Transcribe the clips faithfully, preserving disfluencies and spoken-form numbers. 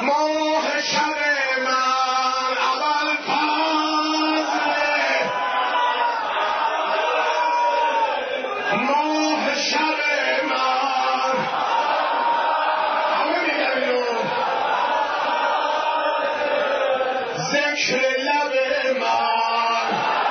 ماه شب من اول فضله، ماه شب من همه میگم اینو ذکر لب من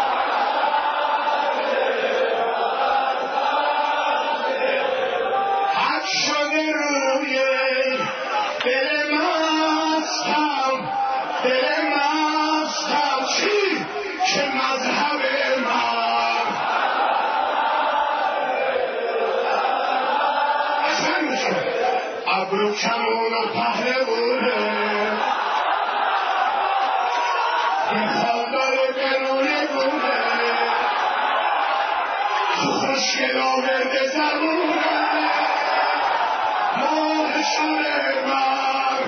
حق شده روی دل مستم، دل مستم چی که مذهب من اصلا میشه ابرو کمون و پهلوونه این خانداره برونه گونه تو خوشگل آورده زبونه ماه شب من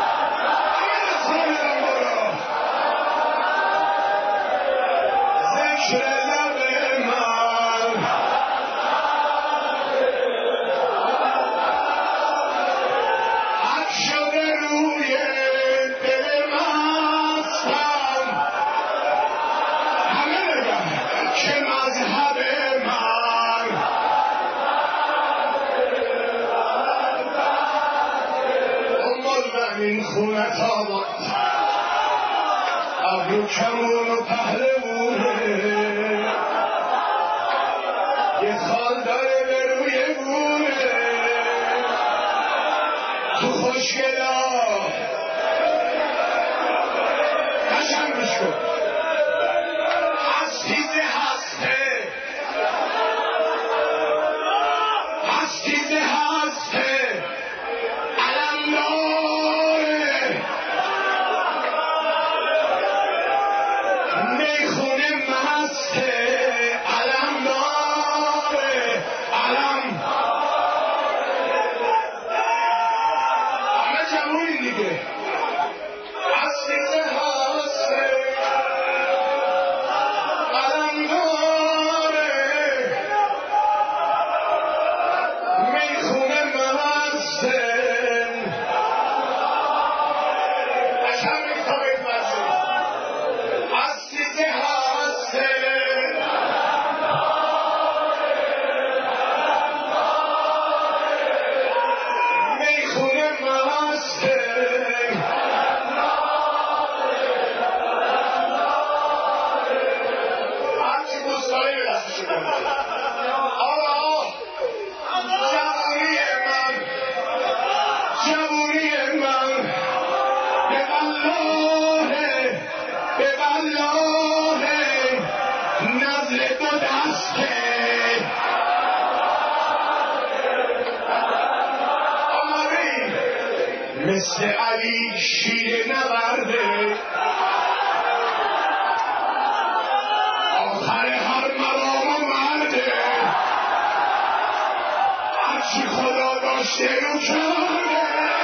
خواهدم برا ذکر لب من حق شده روی دل مستم، همه بگم که مذهب من دنبال من این خونه تابان ابرو کمون و پهلوونه یه خال داره به روی گونه تو خوشگلا قشنگ گوش کن هستیزه هسته هستیزه هسته علم داره میخونه مسته علم داره علم همه جمعونی دیگه هستیزه هسته علم داره میخونه مسته قشنگ میتابید مسته هستیزه هسته میخونه مسته هرچی دوستایی به دستشو کنه آقا جوونی من جوونی من به والله به والله نزل دو دسته آماری مثل علی شیر نورده آخر هر مرام و مرده هرچی خدا داشته رو کرده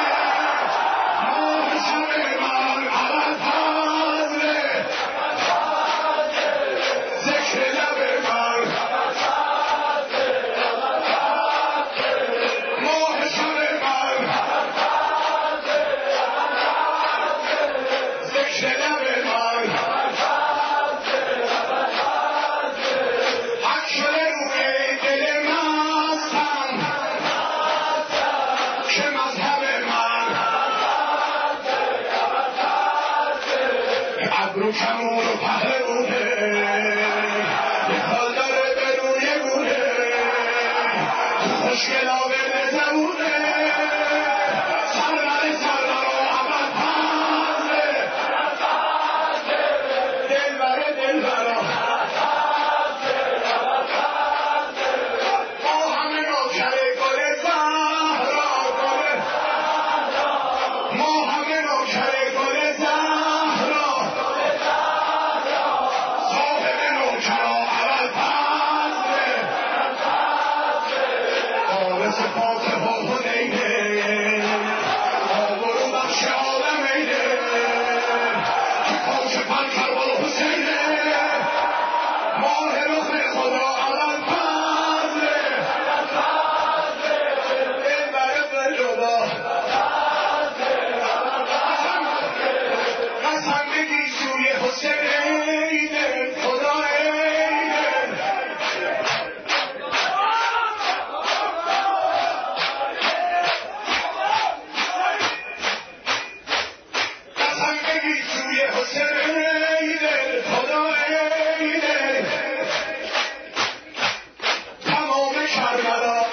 ماه شب من اول فضله ذکر لب من ماه شب من ذکر لب من حق شده روی دل مستم که مذهب من ابرو کمون و پهلوونه یه خال داره به روی گونه تو خوشگل آورده زبونه سرور سرور و اول فضله دلبر دلبر ما همه نوکر گل زهرا گل ما همه نوکر گل زهرا کربلا